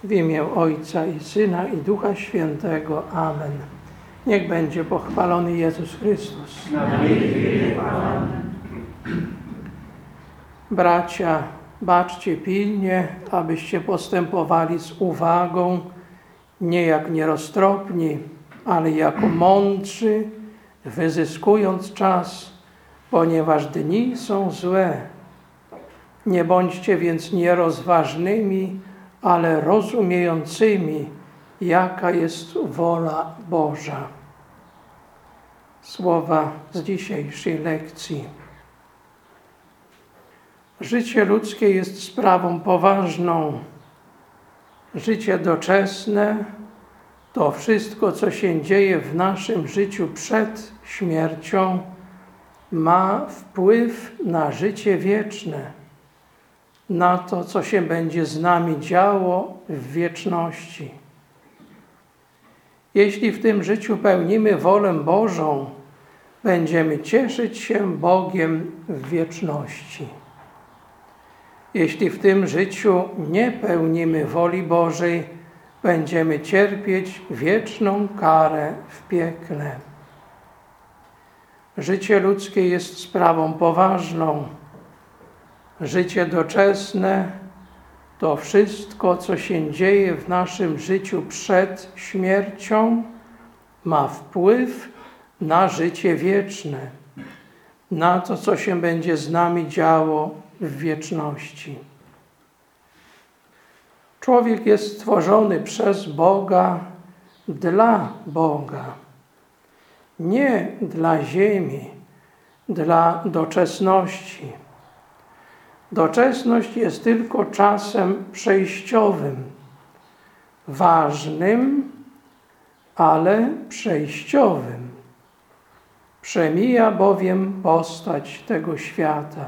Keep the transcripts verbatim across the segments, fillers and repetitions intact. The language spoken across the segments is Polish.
W imię Ojca i Syna i Ducha Świętego. Amen. Niech będzie pochwalony Jezus Chrystus. Na wieki. Amen. Bracia, baczcie pilnie, abyście postępowali z uwagą, nie jak nieroztropni, ale jako mądrzy, wyzyskując czas, ponieważ dni są złe. Nie bądźcie więc nierozważnymi, ale rozumiejącymi, jaka jest wola Boża. Słowa z dzisiejszej lekcji. Życie ludzkie jest sprawą poważną. Życie doczesne to wszystko, co się dzieje w naszym życiu przed śmiercią, ma wpływ na życie wieczne, na to, co się będzie z nami działo w wieczności. Jeśli w tym życiu pełnimy wolę Bożą, będziemy cieszyć się Bogiem w wieczności. Jeśli w tym życiu nie pełnimy woli Bożej, będziemy cierpieć wieczną karę w piekle. Życie ludzkie jest sprawą poważną. Życie doczesne to wszystko, co się dzieje w naszym życiu przed śmiercią, ma wpływ na życie wieczne, na to, co się będzie z nami działo w wieczności. Człowiek jest stworzony przez Boga dla Boga, nie dla ziemi, dla doczesności. Doczesność jest tylko czasem przejściowym, ważnym, ale przejściowym. Przemija bowiem postać tego świata.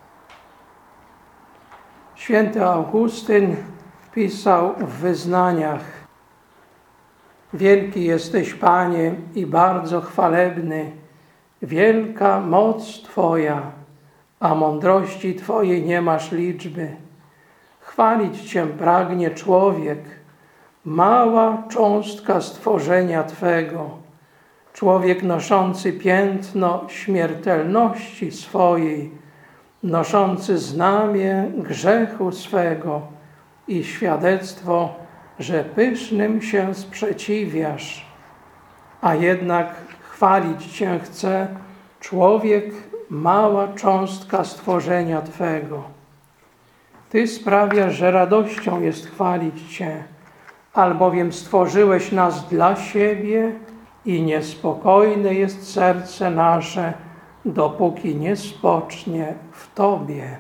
Święty Augustyn pisał w wyznaniach: Wielki jesteś, Panie, i bardzo chwalebny, wielka moc Twoja, a mądrości Twojej nie masz liczby. Chwalić Cię pragnie człowiek, mała cząstka stworzenia Twego, człowiek noszący piętno śmiertelności swojej, noszący znamię grzechu swego i świadectwo, że pysznym się sprzeciwiasz, a jednak chwalić Cię chce człowiek, mała cząstka stworzenia Twego. Ty sprawiasz, że radością jest chwalić Cię, albowiem stworzyłeś nas dla siebie i niespokojne jest serce nasze, dopóki nie spocznie w Tobie.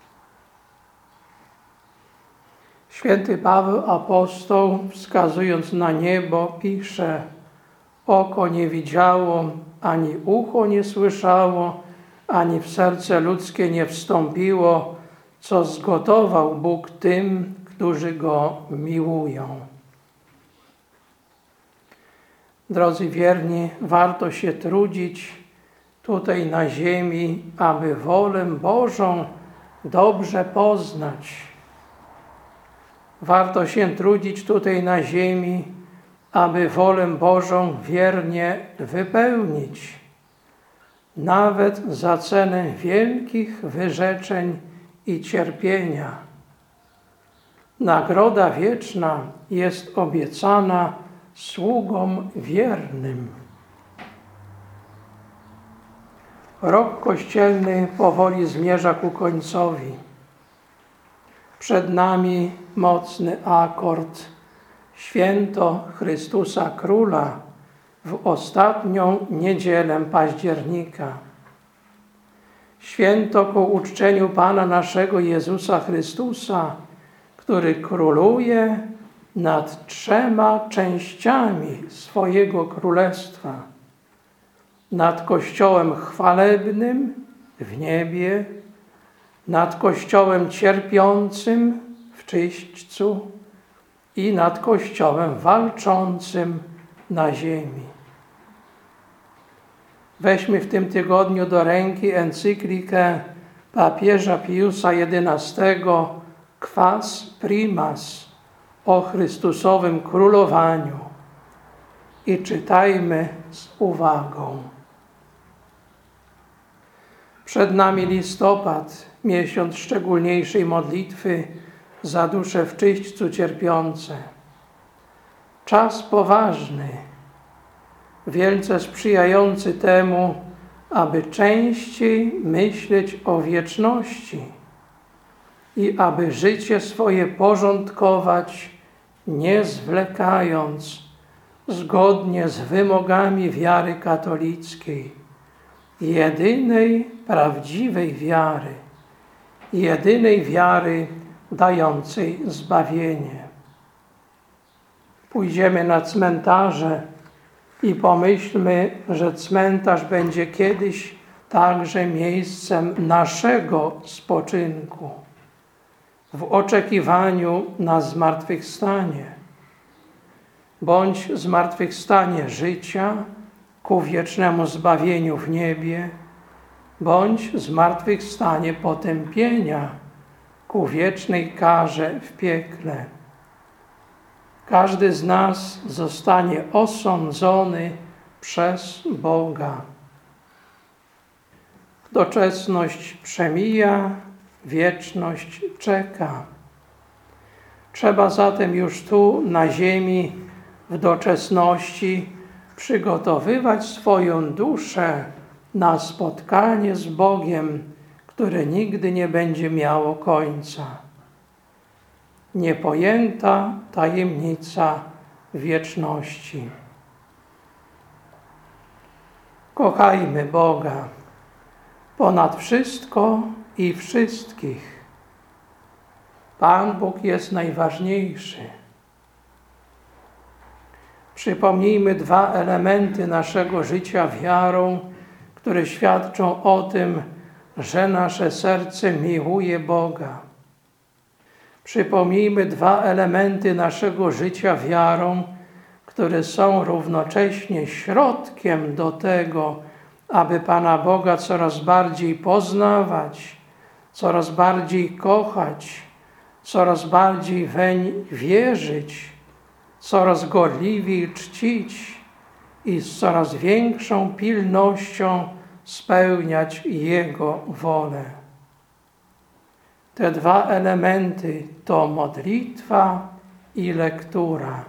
Święty Paweł apostoł, wskazując na niebo, pisze: Oko nie widziało, ani ucho nie słyszało, ani w serce ludzkie nie wstąpiło, co zgotował Bóg tym, którzy Go miłują. Drodzy wierni, warto się trudzić tutaj na ziemi, aby wolę Bożą dobrze poznać. Warto się trudzić tutaj na ziemi, aby wolę Bożą wiernie wypełnić, nawet za cenę wielkich wyrzeczeń i cierpienia. Nagroda wieczna jest obiecana sługom wiernym. Rok kościelny powoli zmierza ku końcowi. Przed nami mocny akord, święto Chrystusa Króla w ostatnią niedzielę października. Święto ku uczczeniu Pana naszego Jezusa Chrystusa, który króluje nad trzema częściami swojego królestwa. Nad Kościołem chwalebnym w niebie, nad Kościołem cierpiącym w czyśćcu i nad Kościołem walczącym na ziemi. Weźmy w tym tygodniu do ręki encyklikę papieża Piusa jedenastego Quas Primas, o Chrystusowym królowaniu i czytajmy z uwagą. Przed nami listopad, miesiąc szczególniejszej modlitwy za dusze w czyśćcu cierpiące. Czas poważny, wielce sprzyjający temu, aby częściej myśleć o wieczności i aby życie swoje porządkować, nie zwlekając, zgodnie z wymogami wiary katolickiej, jedynej prawdziwej wiary, jedynej wiary dającej zbawienie. Pójdziemy na cmentarze i pomyślmy, że cmentarz będzie kiedyś także miejscem naszego spoczynku, w oczekiwaniu na zmartwychwstanie, bądź zmartwychwstanie życia ku wiecznemu zbawieniu w niebie, bądź zmartwychwstanie potępienia ku wiecznej karze w piekle. Każdy z nas zostanie osądzony przez Boga. Doczesność przemija, wieczność czeka. Trzeba zatem już tu na ziemi w doczesności przygotowywać swoją duszę na spotkanie z Bogiem, które nigdy nie będzie miało końca. Niepojęta tajemnica wieczności. Kochajmy Boga ponad wszystko i wszystkich. Pan Bóg jest najważniejszy. Przypomnijmy dwa elementy naszego życia wiarą, które świadczą o tym, że nasze serce miłuje Boga. Przypomnijmy dwa elementy naszego życia wiarą, które są równocześnie środkiem do tego, aby Pana Boga coraz bardziej poznawać, coraz bardziej kochać, coraz bardziej weń wierzyć, coraz gorliwiej czcić i z coraz większą pilnością spełniać Jego wolę. Te dwa elementy to modlitwa i lektura.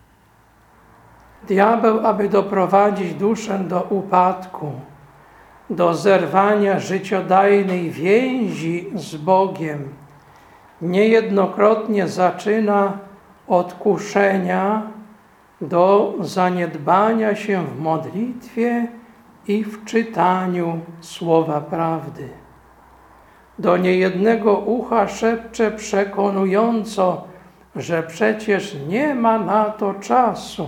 Diabeł, aby doprowadzić duszę do upadku, do zerwania życiodajnej więzi z Bogiem, niejednokrotnie zaczyna od kuszenia do zaniedbania się w modlitwie i w czytaniu słowa prawdy. Do niejednego ucha szepcze przekonująco, że przecież nie ma na to czasu.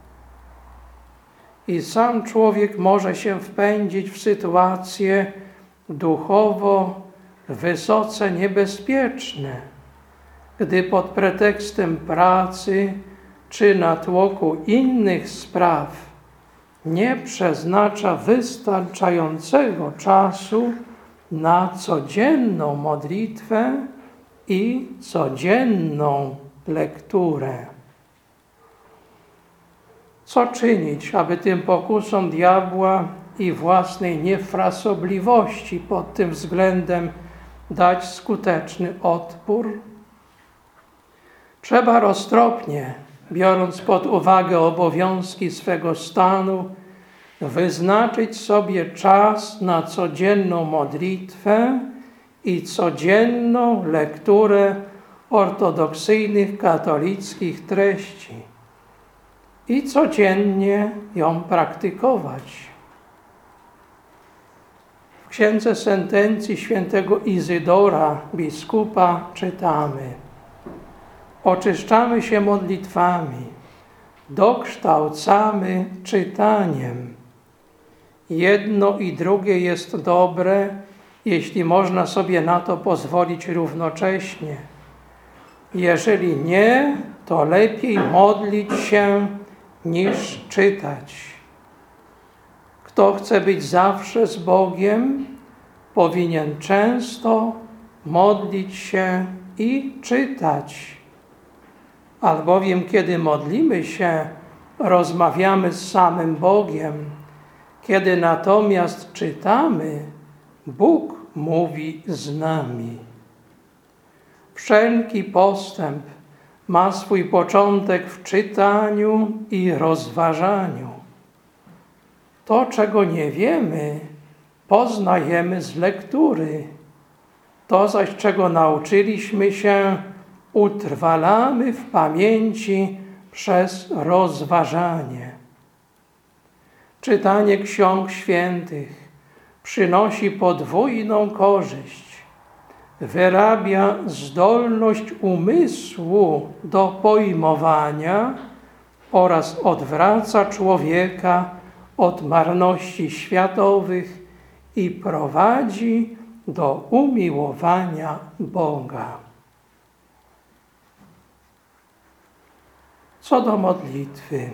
I sam człowiek może się wpędzić w sytuacje duchowo wysoce niebezpieczne, gdy pod pretekstem pracy czy natłoku innych spraw nie przeznacza wystarczającego czasu na codzienną modlitwę i codzienną lekturę. Co czynić, aby tym pokusom diabła i własnej niefrasobliwości pod tym względem dać skuteczny odpór? Trzeba roztropnie, biorąc pod uwagę obowiązki swego stanu, wyznaczyć sobie czas na codzienną modlitwę i codzienną lekturę ortodoksyjnych katolickich treści i codziennie ją praktykować. W księdze sentencji świętego Izydora, biskupa, czytamy: oczyszczamy się modlitwami, dokształcamy czytaniem. Jedno i drugie jest dobre, jeśli można sobie na to pozwolić równocześnie. Jeżeli nie, to lepiej modlić się niż czytać. Kto chce być zawsze z Bogiem, powinien często modlić się i czytać. albowiem kiedy modlimy się, rozmawiamy z samym Bogiem. Kiedy natomiast czytamy, Bóg mówi z nami. Wszelki postęp ma swój początek w czytaniu i rozważaniu. To, czego nie wiemy, poznajemy z lektury. To zaś, czego nauczyliśmy się, utrwalamy w pamięci przez rozważanie. Czytanie ksiąg świętych przynosi podwójną korzyść. Wyrabia zdolność umysłu do pojmowania oraz odwraca człowieka od marności światowych i prowadzi do umiłowania Boga. Co do modlitwy,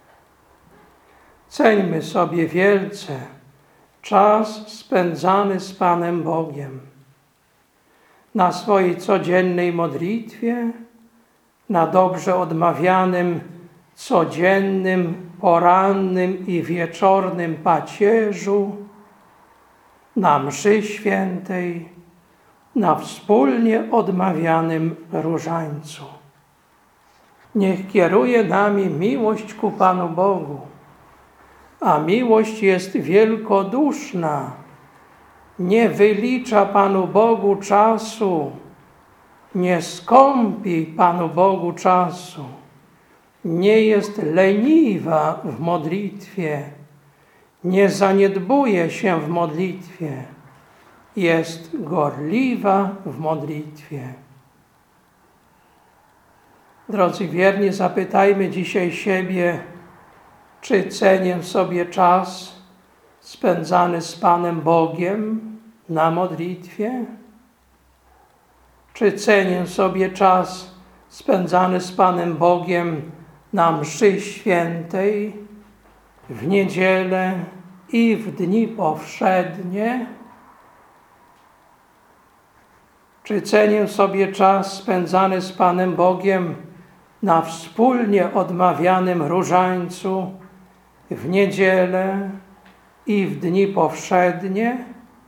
ceńmy sobie wielce czas spędzany z Panem Bogiem. Na swojej codziennej modlitwie, na dobrze odmawianym codziennym, porannym i wieczornym pacierzu, na mszy świętej, na wspólnie odmawianym różańcu. Niech kieruje nami miłość ku Panu Bogu, a miłość jest wielkoduszna. Nie wylicza Panu Bogu czasu, nie skąpi Panu Bogu czasu, nie jest leniwa w modlitwie, nie zaniedbuje się w modlitwie, jest gorliwa w modlitwie. Drodzy wierni, zapytajmy dzisiaj siebie, czy cenię sobie czas spędzany z Panem Bogiem na modlitwie? Czy cenię sobie czas spędzany z Panem Bogiem na mszy świętej, w niedzielę i w dni powszednie? Czy cenię sobie czas spędzany z Panem Bogiem na wspólnie odmawianym różańcu w niedzielę i w dni powszednie?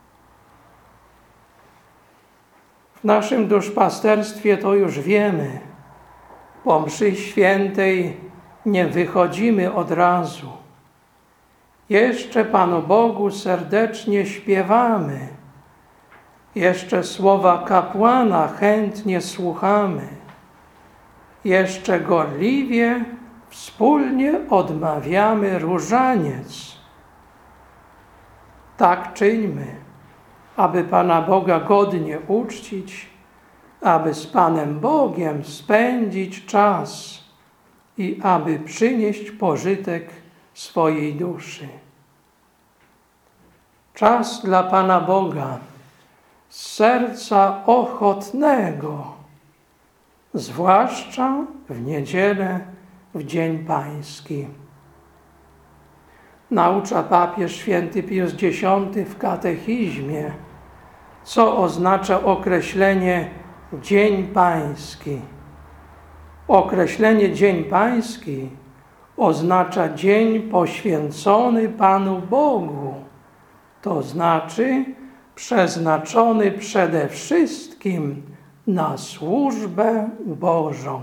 W naszym duszpasterstwie to już wiemy. Po mszy świętej nie wychodzimy od razu. Jeszcze Panu Bogu serdecznie śpiewamy. Jeszcze słowa kapłana chętnie słuchamy. Jeszcze gorliwie wspólnie odmawiamy różaniec. Tak czyńmy, aby Pana Boga godnie uczcić, aby z Panem Bogiem spędzić czas i aby przynieść pożytek swojej duszy. Czas dla Pana Boga z serca ochotnego, zwłaszcza w niedzielę, w Dzień Pański. Naucza papież święty Pius Dziesiąty w katechizmie, co oznacza określenie Dzień Pański. Określenie Dzień Pański oznacza dzień poświęcony Panu Bogu, to znaczy przeznaczony przede wszystkim na służbę Bożą.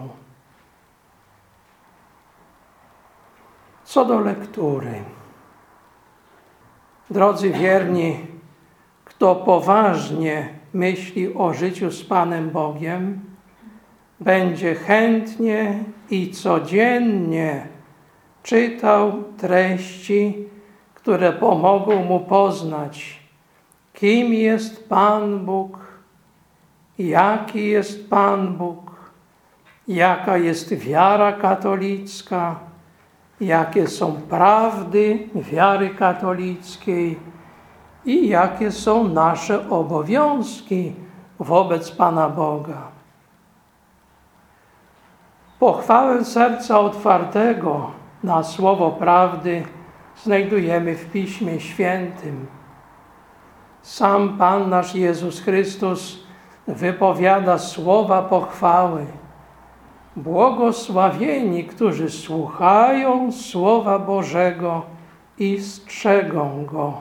Co do lektury. Drodzy wierni, kto poważnie myśli o życiu z Panem Bogiem, będzie chętnie i codziennie czytał treści, które pomogą mu poznać, kim jest Pan Bóg, jaki jest Pan Bóg, jaka jest wiara katolicka, jakie są prawdy wiary katolickiej i jakie są nasze obowiązki wobec Pana Boga. Pochwałę serca otwartego na słowo prawdy znajdujemy w Piśmie Świętym. Sam Pan nasz Jezus Chrystus wypowiada słowa pochwały. Błogosławieni, którzy słuchają Słowa Bożego i strzegą Go.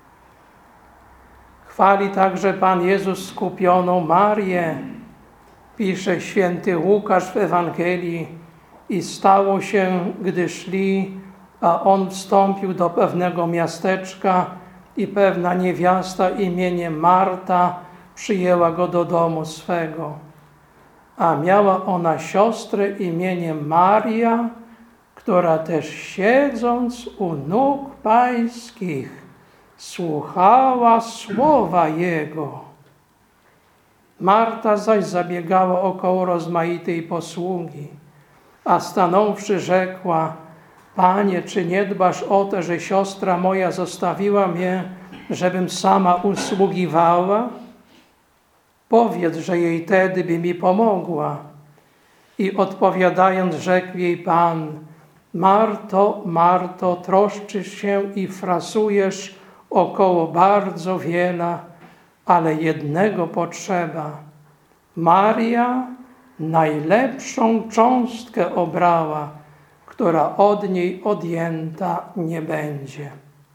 Chwali także Pan Jezus skupioną Marię, pisze święty Łukasz w Ewangelii. I stało się, gdy szli, a on wstąpił do pewnego miasteczka i pewna niewiasta imieniem Marta przyjęła go do domu swego. A miała ona siostrę imieniem Maria, która też siedząc u nóg Pańskich słuchała słowa Jego. Marta zaś zabiegała około rozmaitej posługi, a stanąwszy rzekła: Panie, czy nie dbasz o to, że siostra moja zostawiła mnie, żebym sama usługiwała? Powiedz, że jej tedy by mi pomogła. I odpowiadając, rzekł jej Pan: Marto, Marto, troszczysz się i frasujesz około bardzo wiele, ale jednego potrzeba. Maria najlepszą cząstkę obrała, która od niej odjęta nie będzie.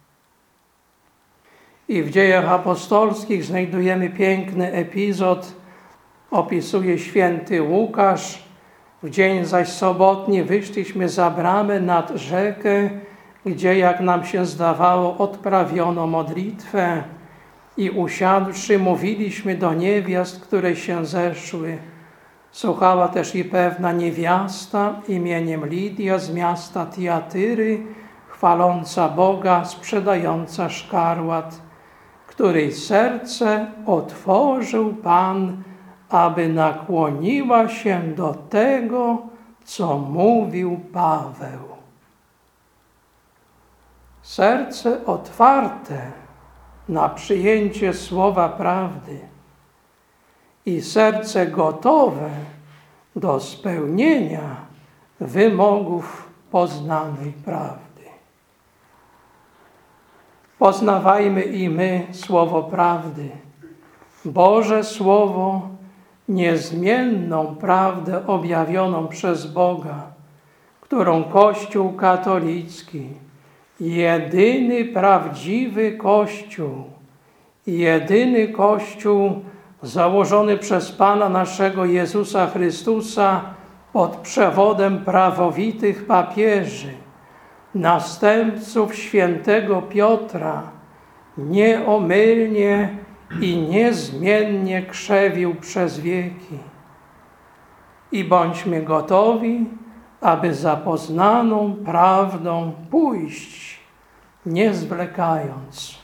I w Dziejach Apostolskich znajdujemy piękny epizod, opisuje święty Łukasz. W dzień zaś sobotni wyszliśmy za bramę nad rzekę, gdzie, jak nam się zdawało, odprawiono modlitwę i usiadłszy mówiliśmy do niewiast, które się zeszły. Słuchała też i pewna niewiasta imieniem Lidia z miasta Tiatyry, chwaląca Boga, sprzedająca szkarłat, której serce otworzył Pan, aby nakłoniła się do tego, co mówił Paweł. Serce otwarte na przyjęcie słowa prawdy i serce gotowe do spełnienia wymogów poznanej prawdy. Poznawajmy i my słowo prawdy, Boże Słowo, niezmienną prawdę objawioną przez Boga, którą Kościół katolicki, jedyny prawdziwy Kościół, jedyny Kościół założony przez Pana naszego Jezusa Chrystusa pod przewodem prawowitych papieży, następców świętego Piotra, nieomylnie i niezmiennie krzewił przez wieki. I bądźmy gotowi, aby za poznaną prawdą pójść, nie zwlekając.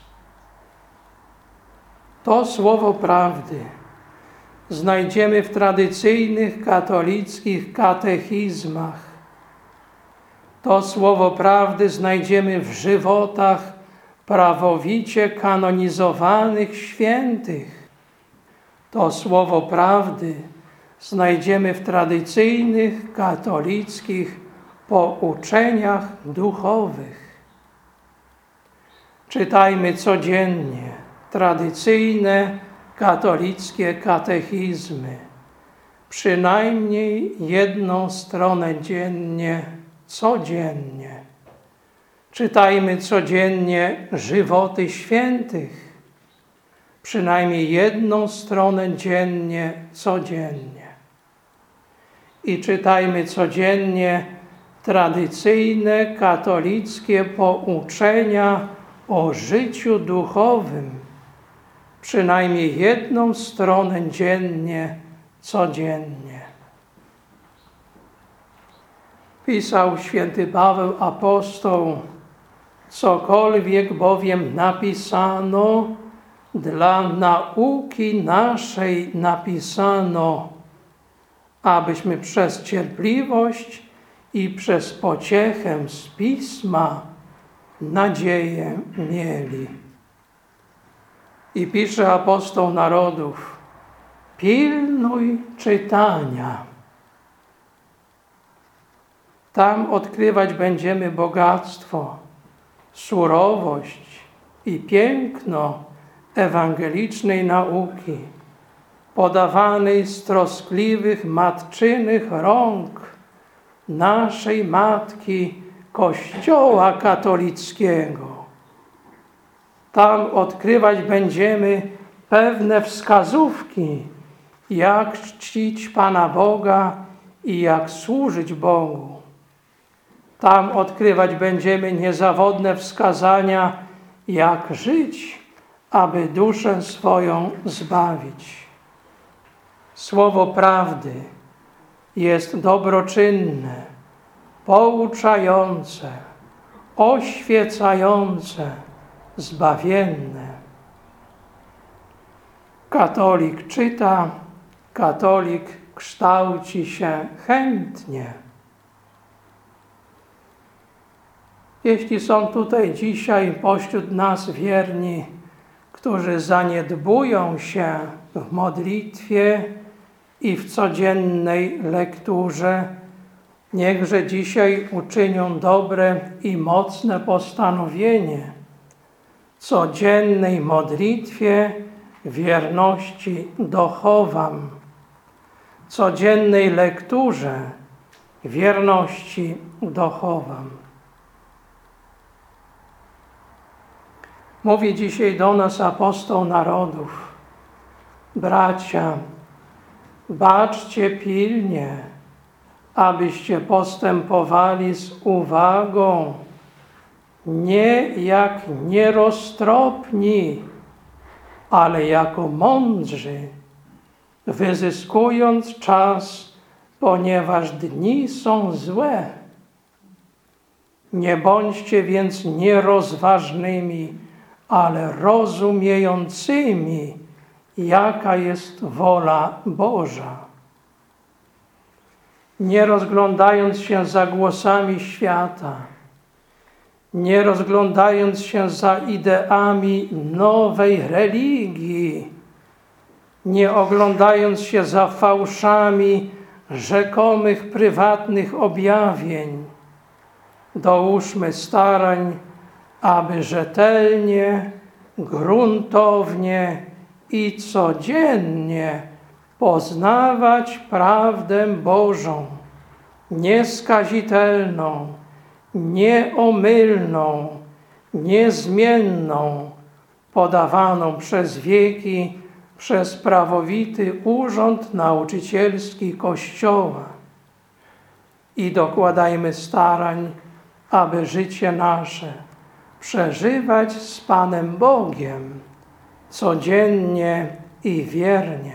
To słowo prawdy znajdziemy w tradycyjnych katolickich katechizmach. To słowo prawdy znajdziemy w żywotach prawowicie kanonizowanych świętych. To słowo prawdy znajdziemy w tradycyjnych katolickich pouczeniach duchowych. Czytajmy codziennie tradycyjne katolickie katechizmy, przynajmniej jedną stronę dziennie, codziennie. Czytajmy codziennie żywoty świętych, przynajmniej jedną stronę dziennie, codziennie. I czytajmy codziennie tradycyjne katolickie pouczenia o życiu duchowym, przynajmniej jedną stronę dziennie, codziennie. Pisał święty Paweł apostoł: cokolwiek bowiem napisano, dla nauki naszej napisano, abyśmy przez cierpliwość i przez pociechę z Pisma nadzieję mieli. I pisze apostoł narodów: pilnuj czytania. Tam odkrywać będziemy bogactwo, surowość i piękno ewangelicznej nauki, podawanej z troskliwych matczynych rąk naszej Matki Kościoła katolickiego. Tam odkrywać będziemy pewne wskazówki, jak czcić Pana Boga i jak służyć Bogu. Tam odkrywać będziemy niezawodne wskazania, jak żyć, aby duszę swoją zbawić. Słowo prawdy jest dobroczynne, pouczające, oświecające, zbawienne. Katolik czyta, katolik kształci się chętnie. Jeśli są tutaj dzisiaj pośród nas wierni, którzy zaniedbują się w modlitwie i w codziennej lekturze, niechże dzisiaj uczynią dobre i mocne postanowienie codziennej modlitwie wierności dochowam, codziennej lekturze wierności dochowam. Mówi dzisiaj do nas apostoł narodów: bracia, baczcie pilnie, abyście postępowali z uwagą, nie jak nieroztropni, ale jako mądrzy, wyzyskując czas, ponieważ dni są złe. Nie bądźcie więc nierozważnymi, ale rozumiejącymi, jaka jest wola Boża. Nie rozglądając się za głosami świata, nie rozglądając się za ideami nowej religii, nie oglądając się za fałszami rzekomych prywatnych objawień, dołóżmy starań, aby rzetelnie, gruntownie i codziennie poznawać prawdę Bożą, nieskazitelną, nieomylną, niezmienną, podawaną przez wieki przez prawowity urząd nauczycielski Kościoła. I dokładajmy starań, aby życie nasze przeżywać z Panem Bogiem codziennie i wiernie.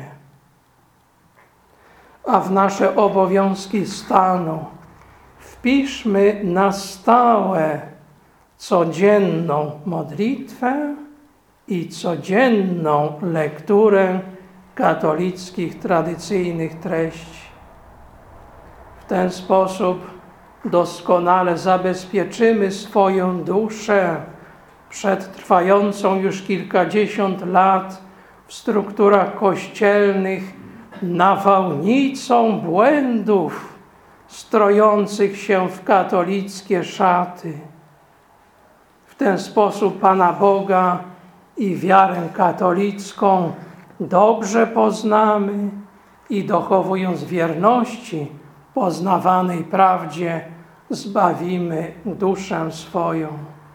A w nasze obowiązki stanu wpiszmy na stałe codzienną modlitwę i codzienną lekturę katolickich tradycyjnych treści. W ten sposób doskonale zabezpieczymy swoją duszę przed trwającą już kilkadziesiąt lat w strukturach kościelnych nawałnicą błędów strojących się w katolickie szaty. W ten sposób Pana Boga i wiarę katolicką dobrze poznamy i dochowując wierności poznawanej prawdzie zbawimy duszę swoją.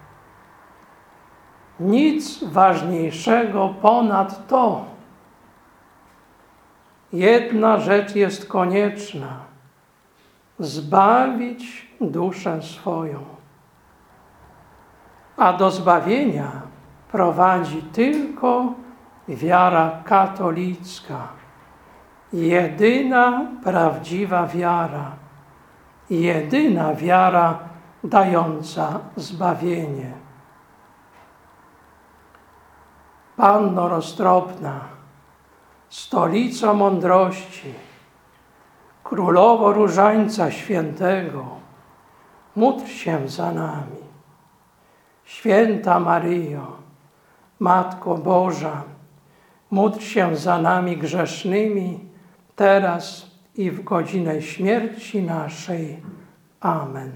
Nic ważniejszego ponad to. Jedna rzecz jest konieczna: zbawić duszę swoją. A do zbawienia prowadzi tylko wiara katolicka. Jedyna prawdziwa wiara. Jedyna wiara dająca zbawienie. Panno roztropna, stolico mądrości, królowo różańca świętego, módl się za nami. Święta Maryjo, Matko Boża, módl się za nami grzesznymi, teraz i w godzinę śmierci naszej. Amen.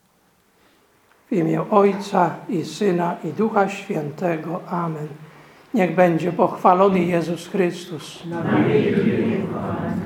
W imię Ojca i Syna i Ducha Świętego. Amen. Niech będzie pochwalony Jezus Chrystus. Na wieki wieków. Amen.